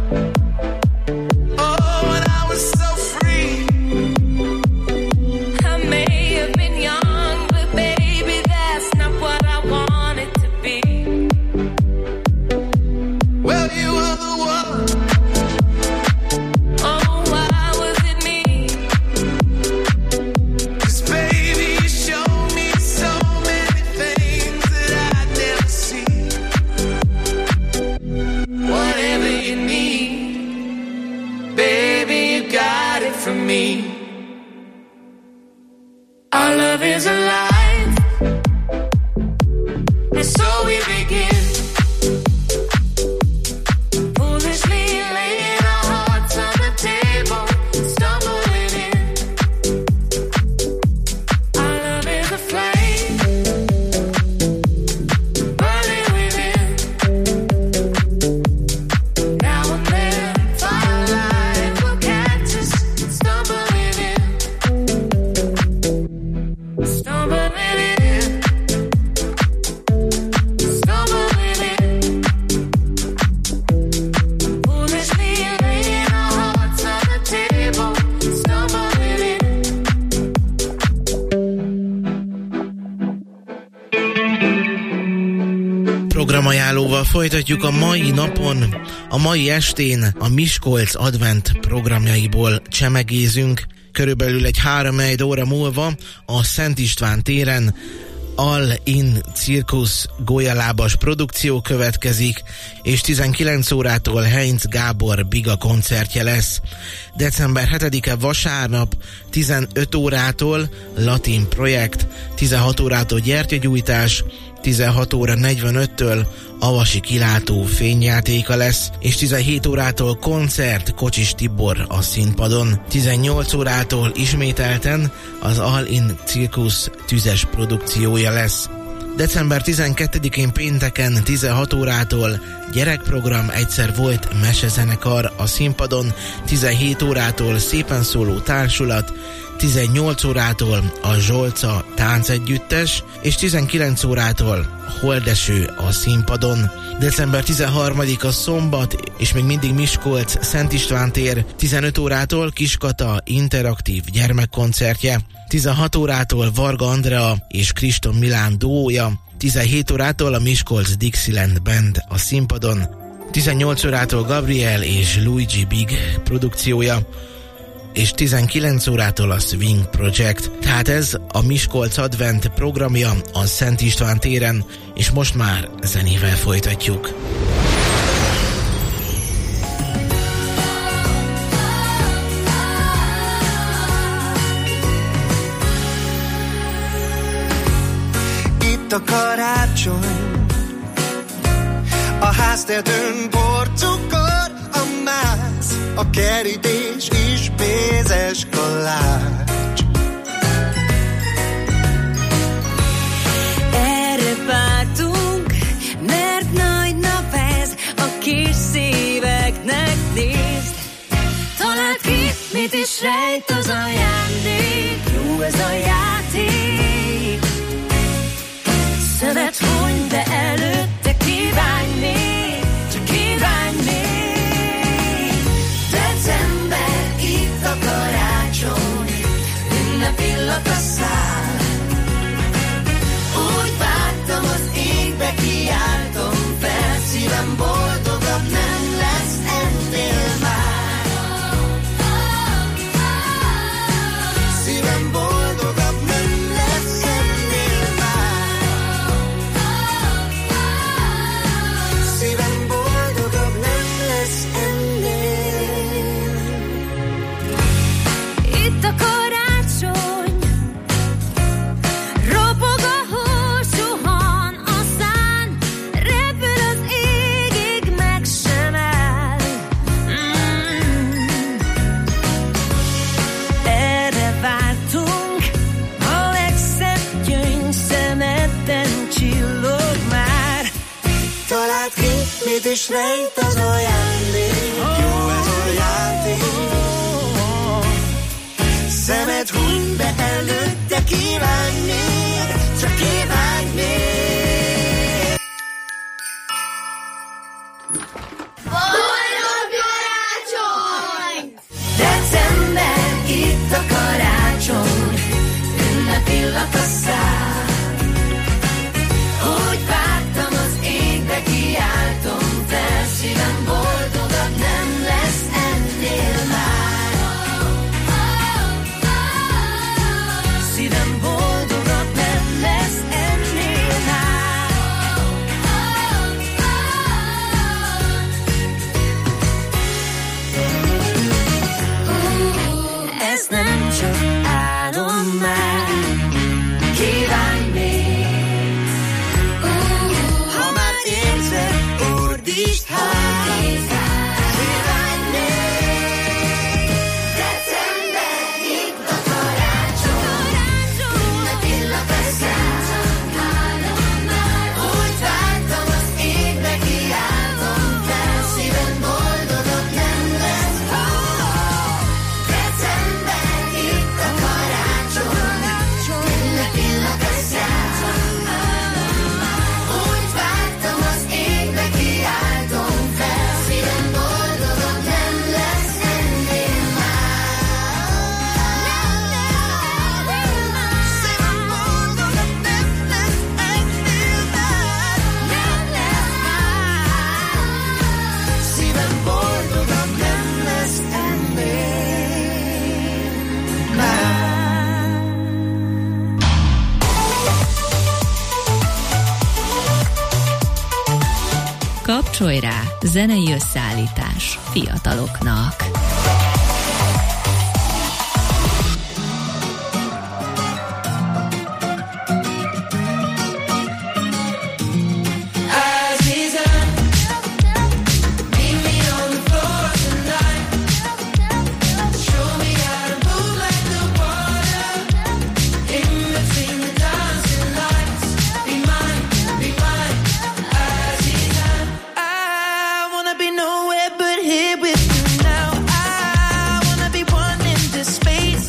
oh, and I was so free. I may have been young, but baby, that's not what I wanted to be. Well, you were the one. Oh, why was it me? 'Cause baby, you showed me so many things that I'd never see. Whatever you need, baby, you got it from me. Our love is alive, and so we begin. Foolishly laying our hearts on the table, stumbling in. Our love is a flame, burning within. Now and then, firelight will catch us stumbling in. Stumbling in. Stumbling in. Foolishly laying our hearts on the table, stumbling in. Programajánlóval folytatjuk a mai napon, a mai estén a Miskolc Advent programjaiból csemegézünk. Körülbelül egy három-négy óra múlva a Szent István téren All In Circus golyalábas produkció következik, és tizenkilenc órától Heinz Gábor Biga koncertje lesz. december hetedike vasárnap tizenöt órától Latin Projekt, tizenhat órától gyertyagyújtás, tizenhat óra negyvenöttől Avasi kilátó fényjátéka lesz, és tizenhét órától koncert Kocsis Tibor a színpadon. tizennyolc órától ismételten az All In Circus tüzes produkciója lesz. december tizenkettedikén pénteken tizenhat órától gyerekprogram, egyszer volt mesezenekar a színpadon, tizenhét órától szépen szóló társulat, tizennyolc órától a Zsolca táncegyüttes, és tizenkilenc órától Holdeső a színpadon. december tizenharmadika szombat, és még mindig Miskolc Szent István tér, tizenöt órától Kiskata interaktív gyermekkoncertje, tizenhat órától Varga Andrea és Kriston Milán duója, tizenhét órától a Miskolc Dixieland Band a színpadon, tizennyolc órától Gabriel és Luigi Big produkciója, és tizenkilenc órától a Swing Project. Tehát ez a Miskolc Advent programja a Szent István téren, és most már zenével folytatjuk. Itt a karácsony, a háztetőn porcukor, a máz, a kerítés is mézes kalács. Erre vártunk, mert nagy nap ez, a kis szíveknek nézd. Találd ki, mit is rejt az ajándék, jó ez a játék. Szemet huny, de előtte kívánj még, csak kívánj még. December, itt a karácsony, ünnep illata száll. Úgy vártam, az égbe kiáltom fel, szívem boldogabb nem lesz ennél már. Szívem boldogabb nem lesz. Sötét és rejt az ajándék. Jó ez a játék. Szemed huny be előtte, kívánj még, csak kívánj még. Boldog karácsony! December, itt a karácsony, ünnep illat a szál. Hogy vártam az égbe, kiáltom fel, szívem boldogabb nem lesz ennél már. Szívem boldogabb nem lesz ennél már. Ez nem csak álom már, kívánj még. Ha már érzed, ordítsd hát, kívánj még. December, itt a karácsony, ünnep illat a szál. Úgy vártam az égbe, kiáltom fel, szívem boldogabb nem lesz. December, itt a karácsony, ünnep illat a szál. Úgy vártam az égbe, kiáltom fel, szívem boldogabb nem lesz ennél már. Szívem boldogabb nem lesz ennél már. Nem lesz már. Szívem boldogabb nem lesz ennél már. Kapcsolj rá, zenei összeállítás fiataloknak. Azizam, meet me on the floor tonight. Show me how to move like the water. In between the dancing lights. Be mine, be mine, Azizam. I wanna be nowhere but here with you now. I wanna be one in this space.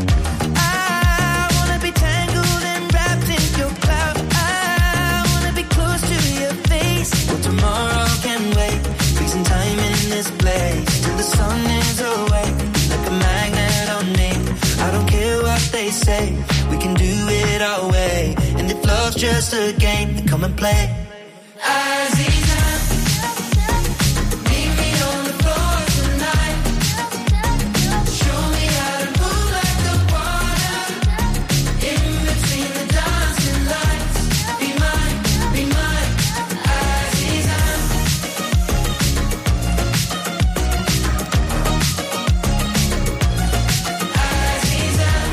I wanna be tangled and wrapped in your cloud. I wanna be close to your face. Well, tomorrow can wait. Freezing time in this place till the sun is awake. Like a magnet on me. I don't care what they say. We can do it our way. And if love's just a game, then come and play. Azizam, meet me on the floor tonight. Show me how to move like the water. In between the dancing lights. Be mine, be mine, Azizam. Azizam.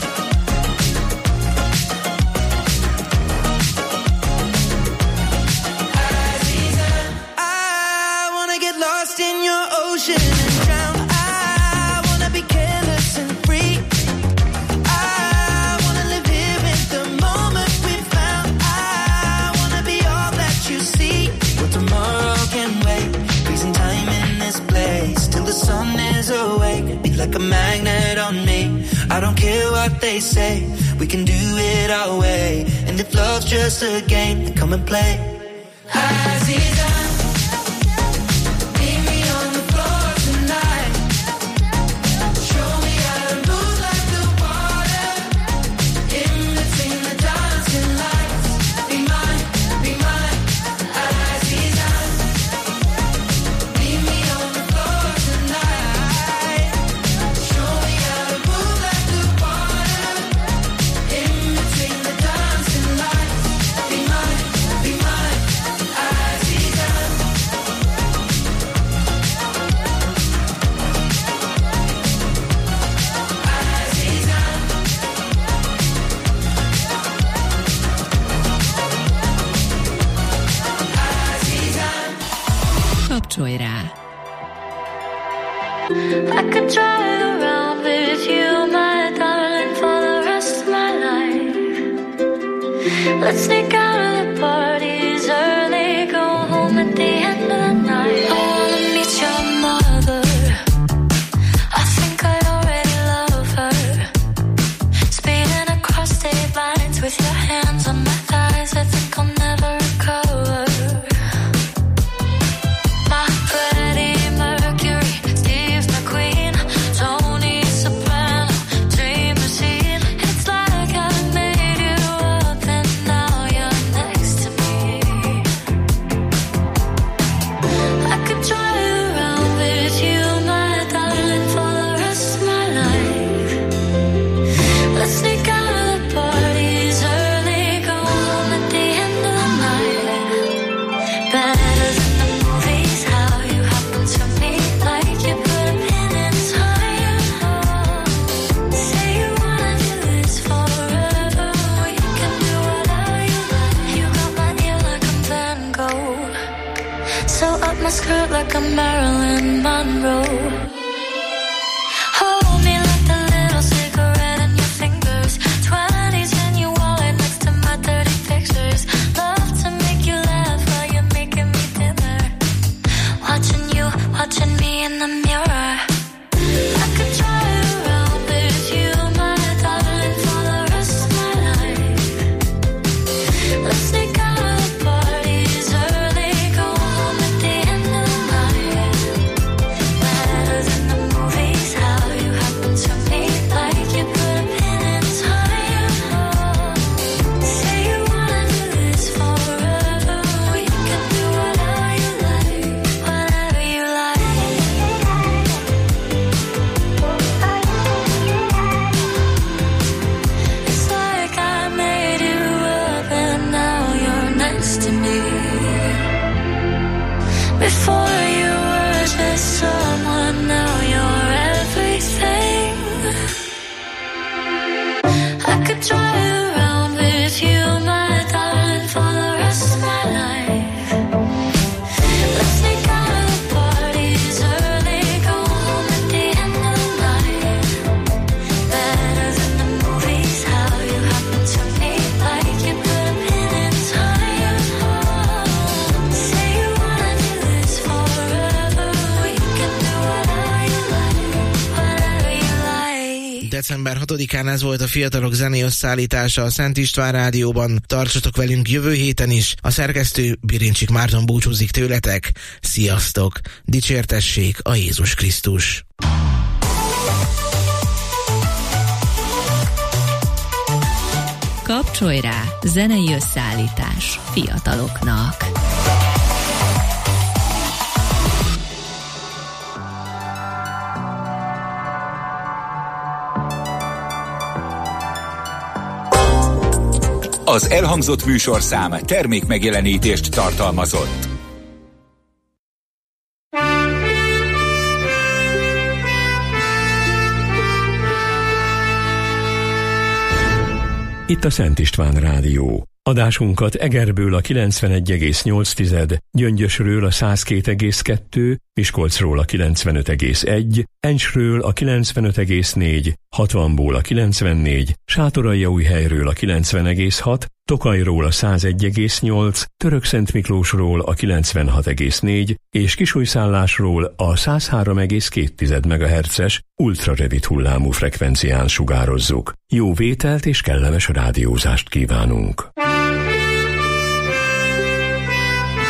I wanna get lost in your ocean and drown. I wanna be careless and free. I wanna live here in the moment we found. I wanna be all that you see. Well, tomorrow can wait. Freezing time in this place till the sun is awake. Be like a magnet on me. I don't care what they say. We can do it our way. And if love's just a game, then come and play. Azizam, meet me on the floor tonight. Show me how to move like the water. In between the dancing lights. Be mine, be mine, Azizam. Meet me on the floor tonight. Show me how to move like the water. In between the dancing lights. Be mine, be mine, Azizam. Kapcsolj rá! I could drive around with you, my darling, for the rest of my life. Let's sneak out of the parties early, go home at the end of the Sew up my skirt like a Marilyn Monroe. Hold me like the little cigarette in your fingers. Twenties in your wallet next to my dirty pictures. Love to make you laugh while you're making me dinner. Watching you, watching me in the mirror. I could try around with you, my darling, for the rest of my life. Let's sneak out of the parties early, go home at the end of the night. Better than the movies, how you happen to me, like you put a pin in time. Say you wanna do this forever, we can do whatever you like, whatever you like. It's like I made you up and now you're next to me. Before you were just someone, now you're everything. I could drive around with you, my darling, for the rest of my life. Let's sneak out of the parties early, go home at the end of the night. Better than the movies, how you happen to me, like you put a pin in time. Say you wanna do this forever, we can do whatever you like, whatever you like. december hatodikán ez volt a Fiatalok zenei összeállítása a Szent István Rádióban. Tartsatok velünk jövő héten is. A szerkesztő Birincsik Márton búcsúzik tőletek. Sziasztok! Dicsértessék a Jézus Krisztus! Kapcsolj rá! Zenei összeállítás fiataloknak. Az elhangzott műsorszám termék megjelenítést tartalmazott. Itt a Szent István Rádió. Adásunkat Egerből a kilencvenegy egész nyolc, Gyöngyösről a száz két egész kettő, Miskolcról a kilencvenöt egész egy, Encsről a kilencvenöt egész négy, hatvanból a kilencvennégy, Sátoraljaújhelyről a kilencven egész hat, Tokajról a száz egy egész nyolc, Törökszentmiklósról a kilencvenhat egész négy és Kisújszállásról a száz három egész két megahertzes ultrarövid hullámú frekvencián sugározzuk. Jó vételt és kellemes rádiózást kívánunk!